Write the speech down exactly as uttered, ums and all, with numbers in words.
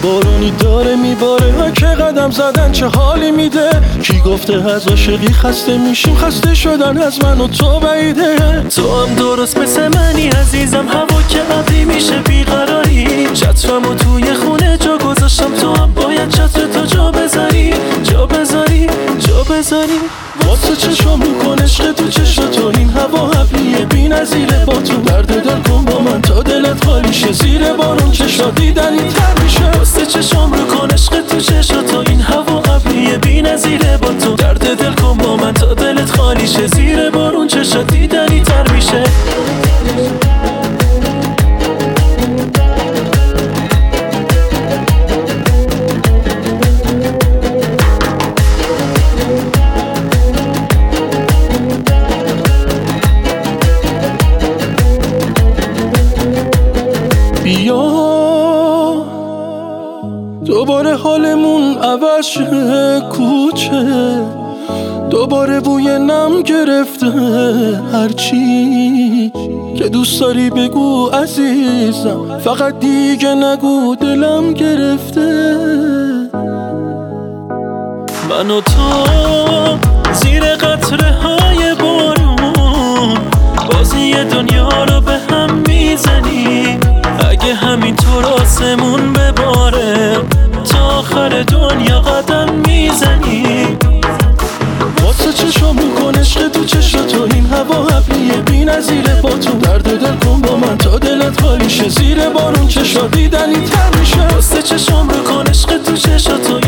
بارونی داره میباره ها که قدم زدن چه حالی میده. کی گفته از عاشقی خسته میشیم، خسته شدن از من و تو بعیده. تو هم درست مثل منی عزیزم، هوا که ابری میشه بیقراری. چترمو توی خونه جا گذاشتم، تو هم باید چتر تا جا بذاری، جا بذاری، جا بذاری. واسه چشم رو کن عشق تو چشم تو، این هوا ابریه بی نظیره. با تو درد دل کن با من تا دلت خالی شه، زیر بارون چشا دیدنی تر میشه. واسه چشم رو کن عشق تو چشم تو، این هوا ابریه بی نظیره. با تو درد دل کن با من تا دلت خالی شه، زیر بارون چشا دیدنی تر میشه. بیا دوباره حالمون عوض شه کوچه، دوباره بوی نم گرفته. هرچی که دوست داری بگو عزیزم، فقط دیگه نگو دلم گرفته. من و تو زیر قطره های بارون، بازی دنیا رو به هم میزنی. اگه همینطور آسمون بباره، تا آخر دنیا قدم میزنی. واسه چشم میکن عشق تو چشم تو، این هوا ابریه بی نظیره. با تو درد دل کن با من تا دلت خالی شه، زیر بارون چشا دیدنی تر میشه. واسه چشم رو کن عشق تو چشم تو،